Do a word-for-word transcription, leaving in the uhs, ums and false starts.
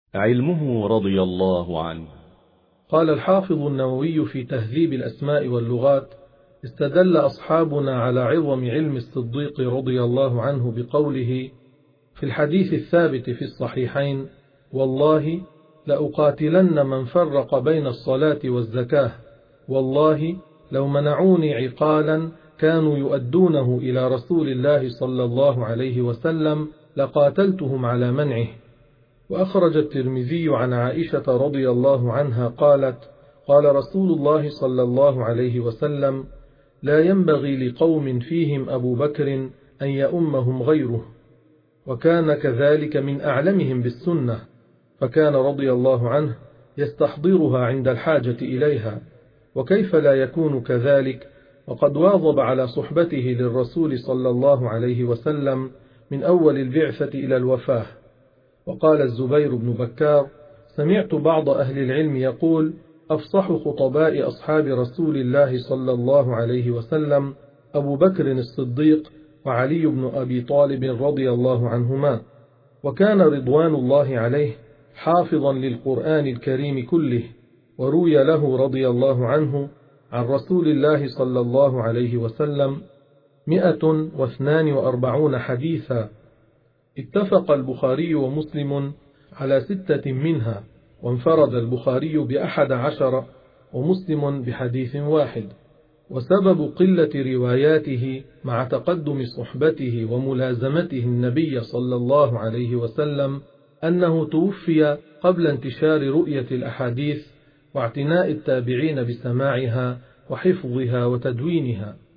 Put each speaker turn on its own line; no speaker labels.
علمه رضي الله عنه.
قال الحافظ النووي في تهذيب الأسماء واللغات: استدل أصحابنا على عظم علم الصديق رضي الله عنه بقوله في الحديث الثابت في الصحيحين: والله لأقاتلن من فرق بين الصلاة والزكاة، والله لو منعوني عقالا كانوا يؤدونه إلى رسول الله صلى الله عليه وسلم لقاتلتهم على منعه. وأخرج الترمذي عن عائشة رضي الله عنها قالت: قال رسول الله صلى الله عليه وسلم: لا ينبغي لقوم فيهم أبو بكر أن يؤمهم غيره. وكان كذلك من أعلمهم بالسنة، فكان رضي الله عنه يستحضرها عند الحاجة إليها، وكيف لا يكون كذلك وقد واظب على صحبته للرسول صلى الله عليه وسلم من أول البعثة إلى الوفاة. وقال الزبير بن بكار: سمعت بعض أهل العلم يقول: أفصح خطباء أصحاب رسول الله صلى الله عليه وسلم أبو بكر الصديق وعلي بن أبي طالب رضي الله عنهما، وكان رضوان الله عليه حافظا للقرآن الكريم كله، وروي له رضي الله عنه عن رسول الله صلى الله عليه وسلم مئة واثنان وأربعون حديثا، اتفق البخاري ومسلم على ستة منها، وانفرد البخاري بأحد عشر ومسلم بحديث واحد. وسبب قلة رواياته مع تقدم صحبته وملازمته النبي صلى الله عليه وسلم أنه توفي قبل انتشار رؤية الأحاديث واعتناء التابعين بسماعها وحفظها وتدوينها.